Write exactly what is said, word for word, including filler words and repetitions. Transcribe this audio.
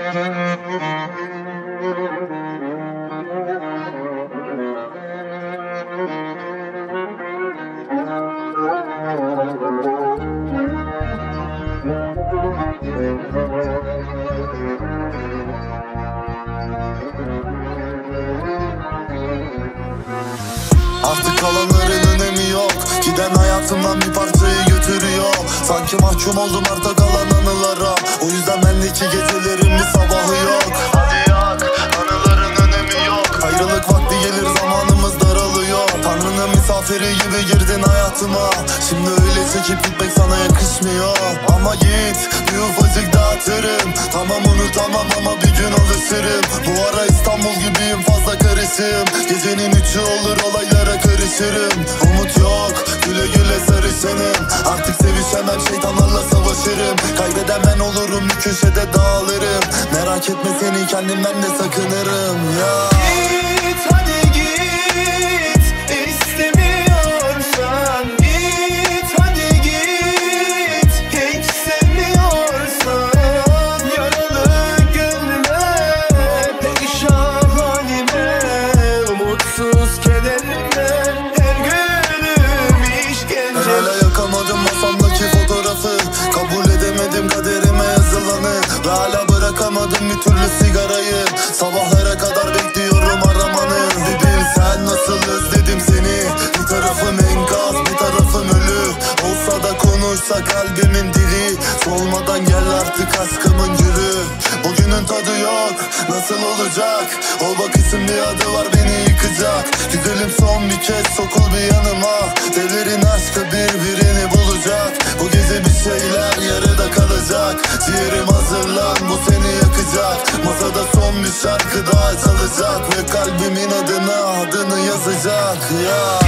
Artık kalanların önemi yok. Giden hayatımdan bir parçayı götürüyor. Sanki mahkum oldum arta kalan anılara. O yüzden bendeki gecelerin bir sabahı yok. Hadi yak, anıların önemi yok. Ayrılık vakti gelir, zamanımız daralıyor. Tanrı'nın misafiri gibi girdin hayatıma. Şimdi öyle çekip gitmek sana yakışmıyor. Ama git, bir ufacık dağıtırım. Tamam unutamam ama bir gün alışırım. Bu ara İstanbul gibiyim, fazla karışım. Gecenin üçü olur, olaylara karışırım. Umut yok, güle güle sarışınım. Artık sevişemem, şeytanlarla savaşırım. Kaybeden ben olurum, bir köşede dağılırım. Merak etme seni, kendimden de sakınırım ya. Git hadi git, istemiyorsan git hadi git. Hiç sevmiyorsan yaralı gönlüme, perişan halime, umutsuz kederime, her günüm işkence. Hala yakamadım masamdaki fotoğrafı. Kabul edemedim kaderime yazılanı. Ve hala bırakamadım bir türlü sigarayı. Sabahlara kadar bekliyorum aramanı. Bir bilsen nasıl özledim seni. Bir tarafım enkaz, bir tarafım ölü. Olsa da konuşsa kalbimin dili. Solmadan gel artık aşkımın gülü. Bugünün tadı yok, nasıl olacak? O bakışın bir adı var, beni yıkacak. Güzelim son bir kez sokul bir yanıma. Devlerin aşkı birbirini bulacak. Bu gece bir şeyler yarıda kalacak. Ciğerim hazırlan, bu seni yakacak. Masada son bir şarkı daha çalacak. Ve kalbimin adına adını yazacak ya.